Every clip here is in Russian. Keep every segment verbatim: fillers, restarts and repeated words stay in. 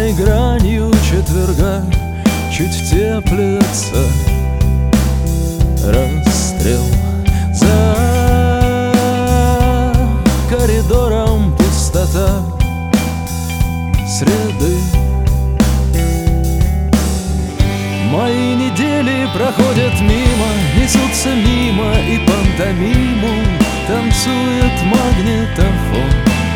темной гранью четверга чуть теплится расстрел. За коридором пустота среды. Мои недели проходят мимо, несутся мимо, и пантомиму танцует магнитофон.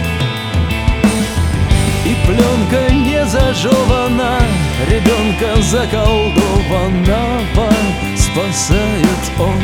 И пленка не зажевана, ребенка заколдованного спасает он.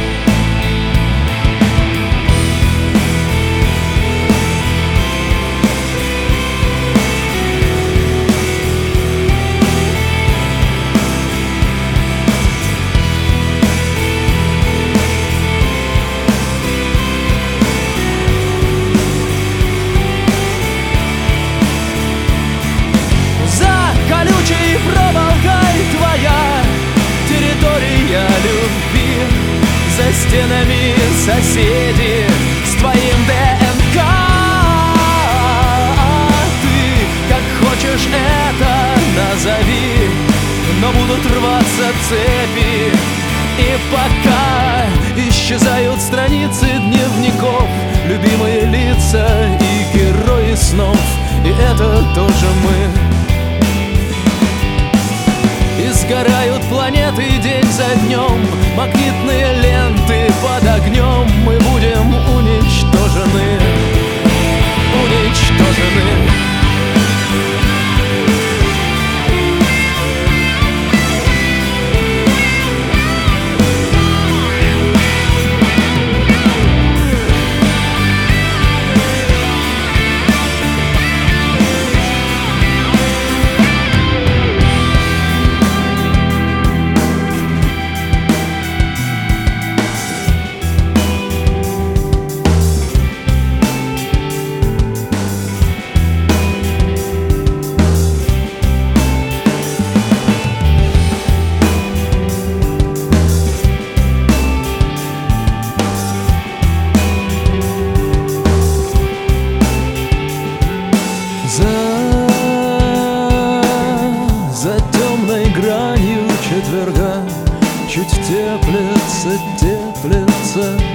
Колючей проволокой твоя территория любви. За стенами соседи с твоим ДНК. Ты как хочешь это назови, но будут рваться цепи. И пока исчезают страницы дневников, любимые лица и герои снов, и это тоже мы. И сгорают планеты день за днем, магнитные ленты под огнем. Мы будем уничтожены, уничтожены. За темной гранью четверга чуть теплится, теплится